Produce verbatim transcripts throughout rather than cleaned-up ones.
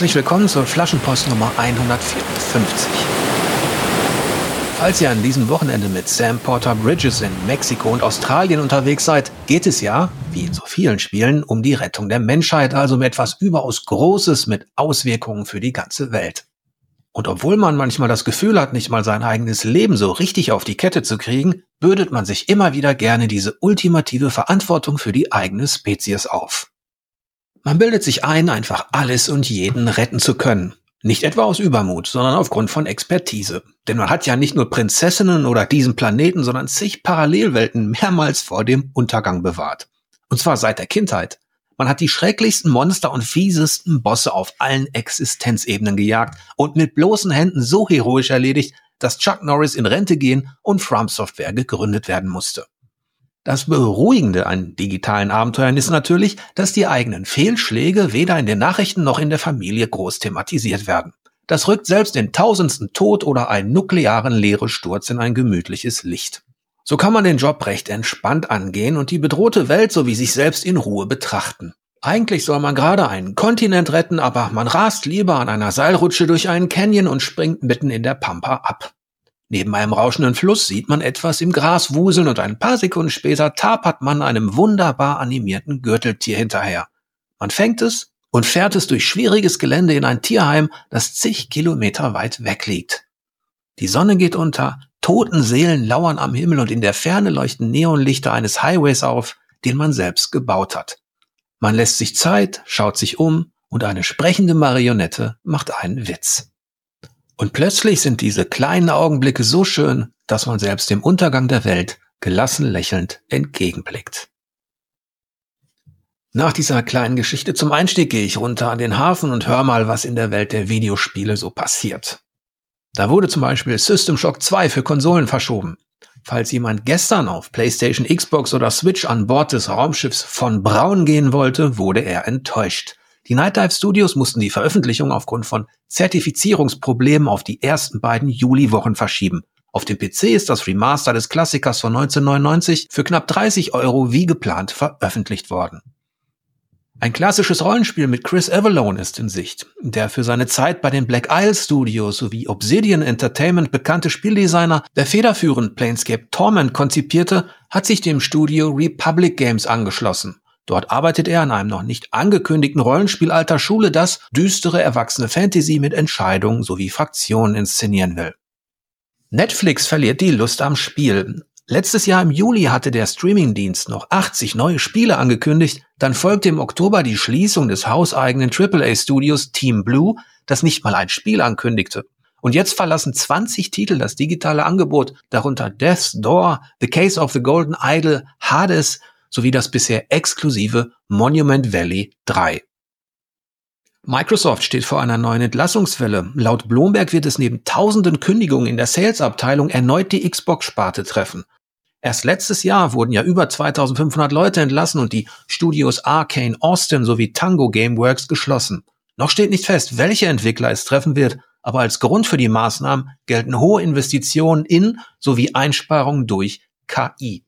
Herzlich willkommen zur Flaschenpost Nummer hundertvierundfünfzig. Falls ihr an diesem Wochenende mit Sam Porter Bridges in Mexiko und Australien unterwegs seid, geht es ja, wie in so vielen Spielen, um die Rettung der Menschheit, also um etwas überaus Großes mit Auswirkungen für die ganze Welt. Und obwohl man manchmal das Gefühl hat, nicht mal sein eigenes Leben so richtig auf die Kette zu kriegen, bürdet man sich immer wieder gerne diese ultimative Verantwortung für die eigene Spezies auf. Man bildet sich ein, einfach alles und jeden retten zu können. Nicht etwa aus Übermut, sondern aufgrund von Expertise. Denn man hat ja nicht nur Prinzessinnen oder diesen Planeten, sondern zig Parallelwelten mehrmals vor dem Untergang bewahrt. Und zwar seit der Kindheit. Man hat die schrecklichsten Monster und fiesesten Bosse auf allen Existenzebenen gejagt und mit bloßen Händen so heroisch erledigt, dass Chuck Norris in Rente gehen und From Software gegründet werden musste. Das Beruhigende an digitalen Abenteuern ist natürlich, dass die eigenen Fehlschläge weder in den Nachrichten noch in der Familie groß thematisiert werden. Das rückt selbst den tausendsten Tod oder einen nuklearen Leeresturz in ein gemütliches Licht. So kann man den Job recht entspannt angehen und die bedrohte Welt sowie sich selbst in Ruhe betrachten. Eigentlich soll man gerade einen Kontinent retten, aber man rast lieber an einer Seilrutsche durch einen Canyon und springt mitten in der Pampa ab. Neben einem rauschenden Fluss sieht man etwas im Gras wuseln und ein paar Sekunden später tapert man einem wunderbar animierten Gürteltier hinterher. Man fängt es und fährt es durch schwieriges Gelände in ein Tierheim, das zig Kilometer weit weg liegt. Die Sonne geht unter, Totenseelen lauern am Himmel und in der Ferne leuchten Neonlichter eines Highways auf, den man selbst gebaut hat. Man lässt sich Zeit, schaut sich um und eine sprechende Marionette macht einen Witz. Und plötzlich sind diese kleinen Augenblicke so schön, dass man selbst dem Untergang der Welt gelassen lächelnd entgegenblickt. Nach dieser kleinen Geschichte zum Einstieg gehe ich runter an den Hafen und hör mal, was in der Welt der Videospiele so passiert. Da wurde zum Beispiel System Shock zwei für Konsolen verschoben. Falls jemand gestern auf PlayStation, Xbox oder Switch an Bord des Raumschiffs von Braun gehen wollte, wurde er enttäuscht. Die Night Dive Studios mussten die Veröffentlichung aufgrund von Zertifizierungsproblemen auf die ersten beiden Juliwochen verschieben. Auf dem P C ist das Remaster des Klassikers von neunzehnhundertneunundneunzig für knapp dreißig Euro wie geplant veröffentlicht worden. Ein klassisches Rollenspiel mit Chris Avellone ist in Sicht. Der für seine Zeit bei den Black Isle Studios sowie Obsidian Entertainment bekannte Spieldesigner, der federführend Planescape Torment konzipierte, hat sich dem Studio Republic Games angeschlossen. Dort arbeitet er an einem noch nicht angekündigten Rollenspiel alter Schule, das düstere erwachsene Fantasy mit Entscheidungen sowie Fraktionen inszenieren will. Netflix verliert die Lust am Spiel. Letztes Jahr im Juli hatte der Streamingdienst noch achtzig neue Spiele angekündigt, dann folgte im Oktober die Schließung des hauseigenen Triple A Studios Team Blue, das nicht mal ein Spiel ankündigte. Und jetzt verlassen zwanzig Titel das digitale Angebot, darunter Death's Door, The Case of the Golden Idol, Hades sowie das bisher exklusive Monument Valley drei. Microsoft steht vor einer neuen Entlassungswelle. Laut Bloomberg wird es neben tausenden Kündigungen in der Sales-Abteilung erneut die Xbox-Sparte treffen. Erst letztes Jahr wurden ja über zweitausendfünfhundert Leute entlassen und die Studios Arcane Austin sowie Tango Gameworks geschlossen. Noch steht nicht fest, welche Entwickler es treffen wird, aber als Grund für die Maßnahmen gelten hohe Investitionen in sowie Einsparungen durch K I.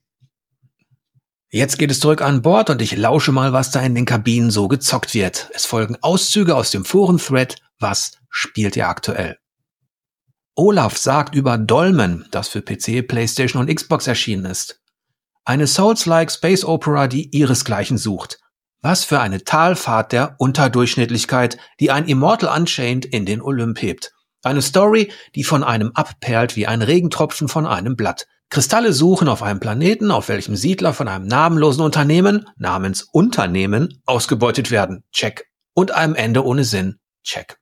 Jetzt geht es zurück an Bord und ich lausche mal, was da in den Kabinen so gezockt wird. Es folgen Auszüge aus dem Foren-Thread, was spielt ihr aktuell? Olaf sagt über Dolmen, das für P C, PlayStation und Xbox erschienen ist. Eine Souls-like Space Opera, die ihresgleichen sucht. Was für eine Talfahrt der Unterdurchschnittlichkeit, die ein Immortal Unchained in den Olymp hebt. Eine Story, die von einem abperlt wie ein Regentropfen von einem Blatt. Kristalle suchen auf einem Planeten, auf welchem Siedler von einem namenlosen Unternehmen namens Unternehmen ausgebeutet werden. Check. Und einem Ende ohne Sinn. Check.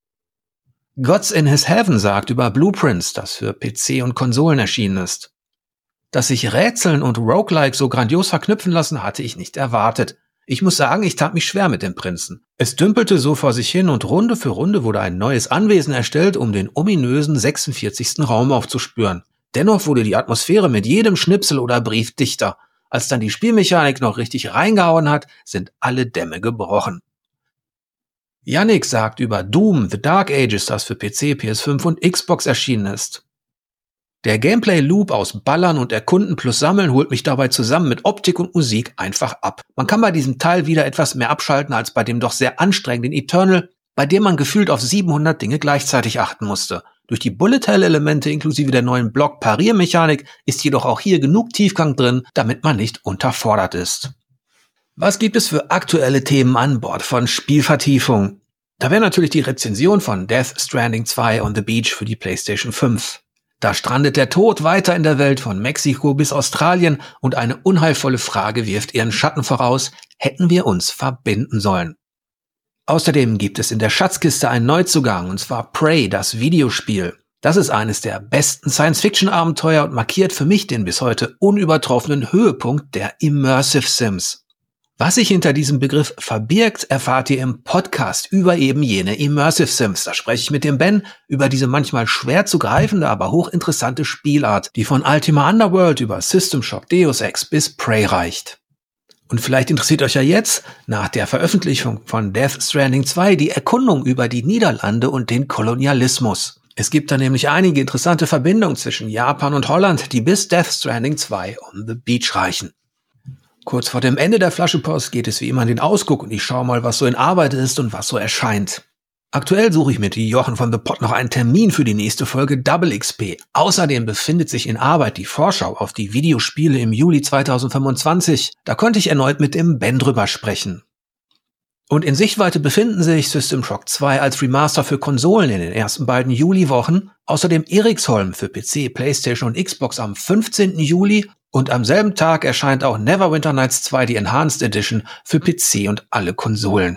Gods in His Heaven sagt über Blueprints, das für P C und Konsolen erschienen ist. Dass sich Rätseln und Roguelike so grandios verknüpfen lassen, hatte ich nicht erwartet. Ich muss sagen, ich tat mich schwer mit dem Prinzen. Es dümpelte so vor sich hin und Runde für Runde wurde ein neues Anwesen erstellt, um den ominösen sechsundvierzigsten Raum aufzuspüren. Dennoch wurde die Atmosphäre mit jedem Schnipsel oder Brief dichter. Als dann die Spielmechanik noch richtig reingehauen hat, sind alle Dämme gebrochen. Yannick sagt über Doom, The Dark Ages, das für P C, P S fünf und Xbox erschienen ist. Der Gameplay-Loop aus Ballern und Erkunden plus Sammeln holt mich dabei zusammen mit Optik und Musik einfach ab. Man kann bei diesem Teil wieder etwas mehr abschalten als bei dem doch sehr anstrengenden Eternal. bei dem man gefühlt auf siebenhundert Dinge gleichzeitig achten musste. Durch die Bullet-Hell-Elemente inklusive der neuen Block-Pariermechanik ist jedoch auch hier genug Tiefgang drin, damit man nicht unterfordert ist. Was gibt es für aktuelle Themen an Bord von Spielvertiefung? Da wäre natürlich die Rezension von Death Stranding zwei on the Beach für die PlayStation fünf. Da strandet der Tod weiter in der Welt von Mexiko bis Australien und eine unheilvolle Frage wirft ihren Schatten voraus: Hätten wir uns verbinden sollen? Außerdem gibt es in der Schatzkiste einen Neuzugang, und zwar Prey, das Videospiel. Das ist eines der besten Science-Fiction-Abenteuer und markiert für mich den bis heute unübertroffenen Höhepunkt der Immersive Sims. Was sich hinter diesem Begriff verbirgt, erfahrt ihr im Podcast über eben jene Immersive Sims. Da spreche ich mit dem Ben über diese manchmal schwer zu greifende, aber hochinteressante Spielart, die von Ultima Underworld über System Shock, Deus Ex bis Prey reicht. Und vielleicht interessiert euch ja jetzt, nach der Veröffentlichung von Death Stranding zwei, die Erkundung über die Niederlande und den Kolonialismus. Es gibt da nämlich einige interessante Verbindungen zwischen Japan und Holland, die bis Death Stranding zwei on the Beach reichen. Kurz vor dem Ende der Flaschenpost geht es wie immer in den Ausguck und ich schaue mal, was so in Arbeit ist und was so erscheint. Aktuell suche ich mit Jochen von The Pod noch einen Termin für die nächste Folge Double X P. Außerdem befindet sich in Arbeit die Vorschau auf die Videospiele im Juli zweitausendfünfundzwanzig. Da konnte ich erneut mit dem Ben drüber sprechen. Und in Sichtweite befinden sich System Shock zwei als Remaster für Konsolen in den ersten beiden Juliwochen, außerdem Eriksholm für P C, PlayStation und Xbox am fünfzehnten Juli und am selben Tag erscheint auch Neverwinter Nights zwei, die Enhanced Edition, für P C und alle Konsolen.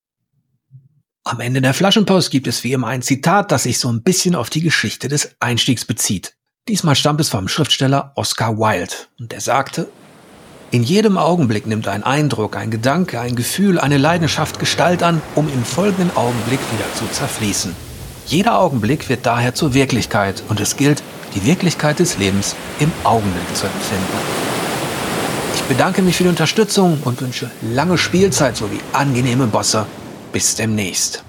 Am Ende der Flaschenpost gibt es wie immer ein Zitat, das sich so ein bisschen auf die Geschichte des Einstiegs bezieht. Diesmal stammt es vom Schriftsteller Oscar Wilde und er sagte: In jedem Augenblick nimmt ein Eindruck, ein Gedanke, ein Gefühl, eine Leidenschaft Gestalt an, um im folgenden Augenblick wieder zu zerfließen. Jeder Augenblick wird daher zur Wirklichkeit und es gilt, die Wirklichkeit des Lebens im Augenblick zu empfinden. Ich bedanke mich für die Unterstützung und wünsche lange Spielzeit sowie angenehme Bosse. Bis demnächst.